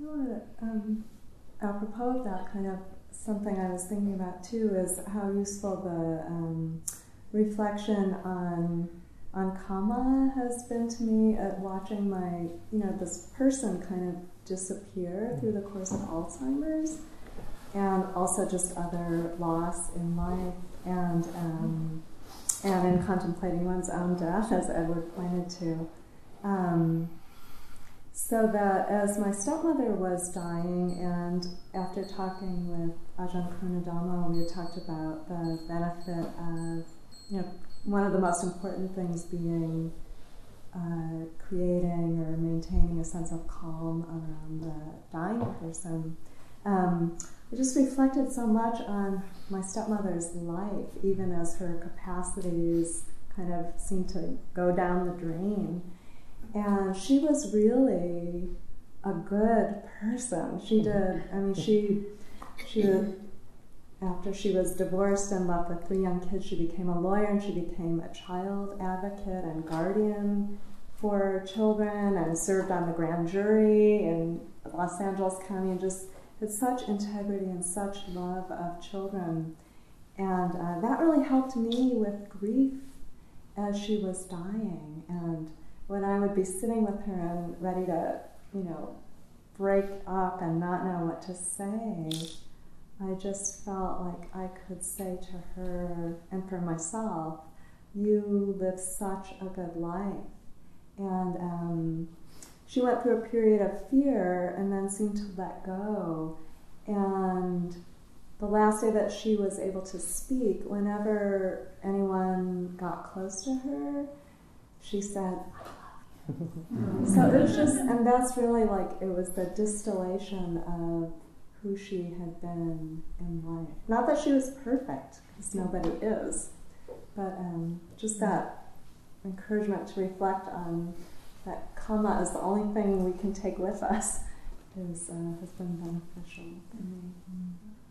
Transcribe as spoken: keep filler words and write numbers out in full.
You know, um, apropos of that, kind of something I was thinking about too is how useful the um, reflection on on karma has been to me at watching my, you know, this person kind of disappear through the course of Alzheimer's, and also just other loss in life, and um, and in contemplating one's own death, as Edward pointed to. Um, so that as my stepmother was dying, and after talking with Ajahn Purnadhammo, we had talked about the benefit of, you know, one of the most important things being uh, creating or maintaining a sense of calm around the dying person. Um, I just reflected so much on my stepmother's life, even as her capacities kind of seemed to go down the drain. And she was really a good person. She did, I mean, she, she did, after she was divorced and left with three young kids, she became a lawyer, and she became a child advocate and guardian for children, and served on the grand jury in Los Angeles County, and just had such integrity and such love of children. And uh, that really helped me with grief as she was dying. And when I would be sitting with her and ready to, you know, break up and not know what to say, I just felt like I could say to her and for myself, you lived such a good life. And um, she went through a period of fear and then seemed to let go. And the last day that she was able to speak, whenever anyone got close to her, she said, I love you. So it was just, and that's really like, it was the distillation of who she had been in life. Not that she was perfect, because nobody is, but um, just that encouragement to reflect on that karma is the only thing we can take with us is uh, has been beneficial for me.